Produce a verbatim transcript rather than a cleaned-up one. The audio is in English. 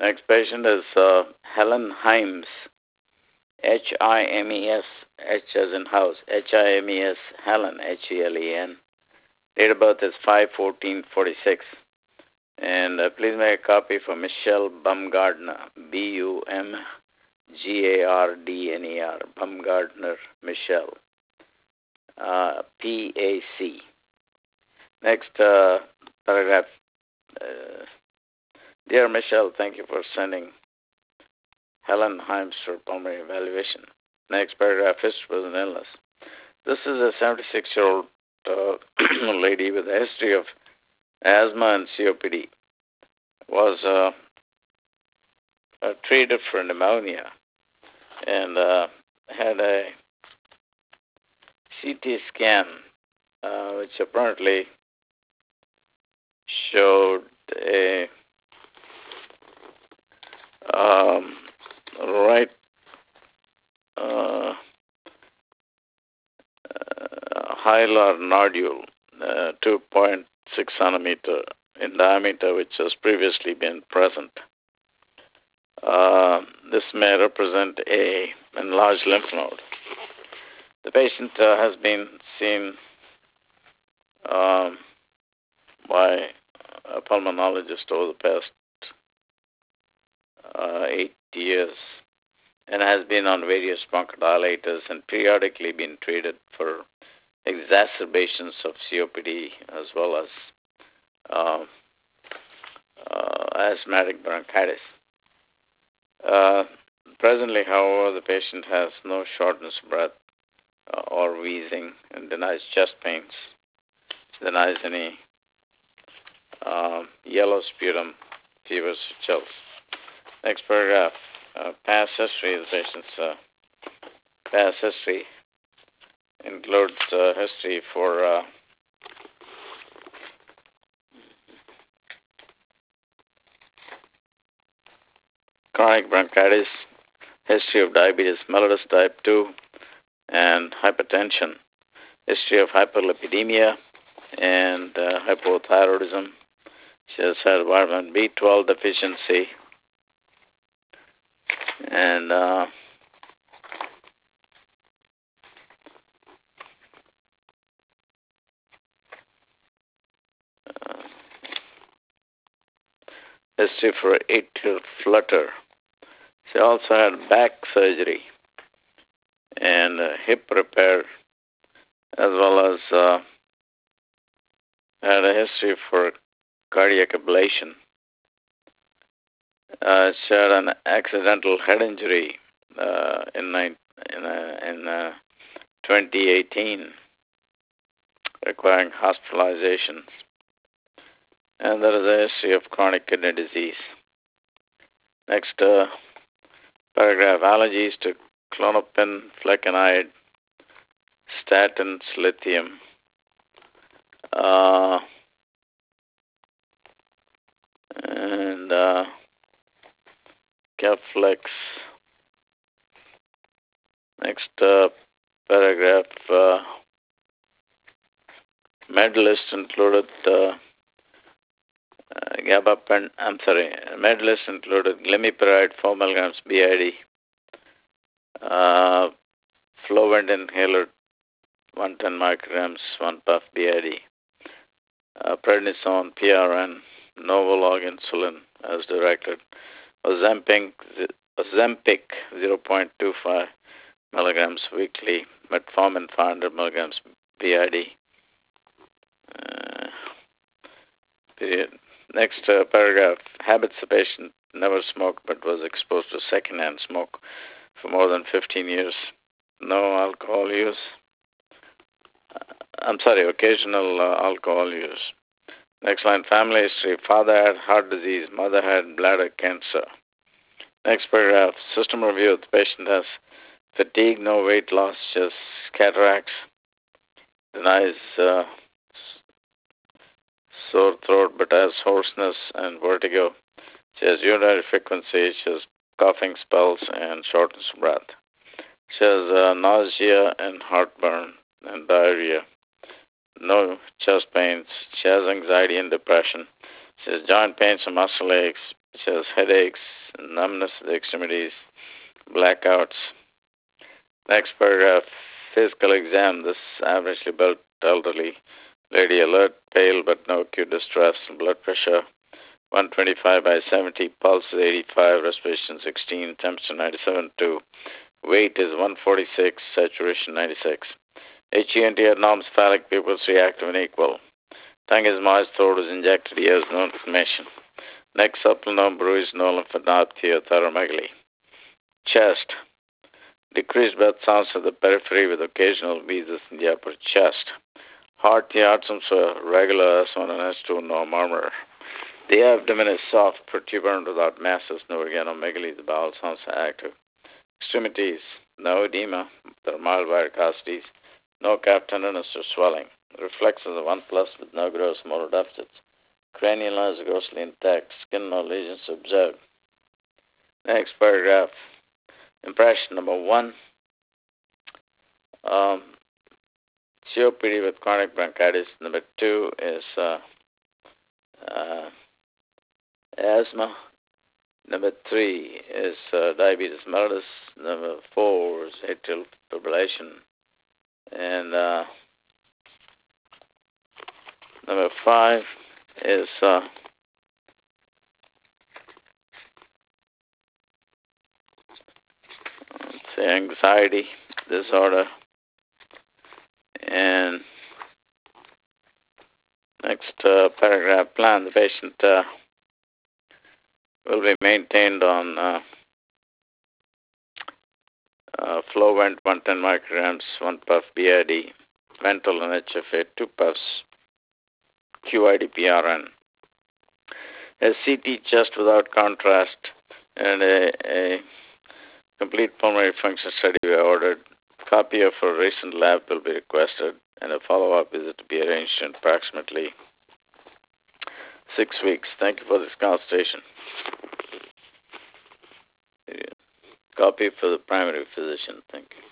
Next patient is uh, Helen Himes, H I M E S, H as in house, H I M E S, Helen, H E L E N. Date of birth is five fourteen forty-six. And uh, please make a copy for Michelle Bumgardner, B U M G A R D N E R, Bumgardner Michelle, uh, P A C. Next uh, paragraph. Uh, Dear Michelle, thank you for sending Helen Himes for pulmonary evaluation. Next paragraph, history of an illness. This is a seventy-six-year-old uh, lady with a history of asthma and C O P D. Was uh, uh, treated for pneumonia and uh, had a C T scan, uh, which apparently showed a um, right uh, uh, hilar nodule, uh, two point six centimeter in diameter, which has previously been present. Uh, this may represent a enlarged lymph node. The patient uh, has been seen um, by a pulmonologist over the past uh, eight years and has been on various bronchodilators and periodically been treated for exacerbations of C O P D as well as uh, uh, asthmatic bronchitis. Uh, presently, however, the patient has no shortness of breath uh, or wheezing and denies chest pains, denies any uh, yellow sputum, fevers, chills. Next paragraph, uh, past history of the patient's uh, past history includes uh, history for uh, chronic bronchitis, history of diabetes mellitus type two, and hypertension, history of hyperlipidemia and uh, hypothyroidism. She has had vitamin B twelve deficiency and uh, history for atrial flutter. She also had back surgery and uh, hip repair, as well as uh, had a history for cardiac ablation. Uh, she had an accidental head injury uh, in, nine, in, uh, in uh, twenty eighteen, requiring hospitalization. And there is a history of chronic kidney disease. Next uh, paragraph, allergies to clonopin, flecainide, statins, lithium. Uh, and uh, Keflex. Next uh, paragraph, uh, med list included uh, uh, gabapen, I'm sorry, med list included glimepiride four milligrams B I D, uh, Flovent inhaler one hundred ten micrograms, one puff B I D, uh, prednisone, P R N, Novolog insulin as directed, Ozempic, Ozempic zero point two five milligrams weekly, metformin five hundred milligrams B I D. Uh, period. Next uh, paragraph, habits. The patient never smoked but was exposed to secondhand smoke for more than fifteen years. No alcohol use. I'm sorry, occasional uh, alcohol use. Next line, family history. Father had heart disease. Mother had bladder cancer. Next paragraph, system review. The patient has fatigue, no weight loss, just cataracts. Denies uh, sore throat but has hoarseness and vertigo. She has urinary frequency. She has coughing spells and shortness of breath. She has uh, nausea and heartburn and diarrhea. No chest pains. She has anxiety and depression. She has joint pains and muscle aches, such as headaches, numbness of the extremities, blackouts. Next paragraph, physical exam. This averagely built elderly lady, alert, pale but no acute distress, blood pressure one twenty-five by seventy, pulse is eighty-five, respiration sixteen, temperature ninety-seven point two, weight is one forty-six, saturation ninety-six. H E N T abnormal cephalic pupils reactive and equal. Tongue is moist, throat is injected, ears no inflammation. Neck supple, no bruise, no lymphadenopathy or thoramegaly. Chest. Decreased breath sounds at the periphery with occasional wheezes in the upper chest. Heart, the outcomes are regular S one and S two, no murmur. The abdomen is soft, protuberant without masses, no organomegaly. The bowel sounds active. Extremities, no edema, there are mild varicosities, no calf tenderness or swelling. Reflexes are one plus with no gross motor deficits. Cranial nerves are grossly intact. Skin no lesions observed. Next paragraph. Impression number one. Um, C O P D with chronic bronchitis. Number two is uh, uh, asthma. Number three is uh, diabetes mellitus. Number four is atrial fibrillation. And uh, number five is uh, let's say anxiety disorder. And next uh, paragraph, plan. The patient uh, will be maintained on uh, uh, Flovent one hundred ten micrograms, one puff B I D, Ventolin and H F A, two puffs, Q I D P R N. A C T chest without contrast and a, a complete pulmonary function study we ordered. Copy of a recent lab will be requested, and a follow-up visit to be arranged in approximately six weeks. Thank you for this consultation. Copy for the primary physician. Thank you.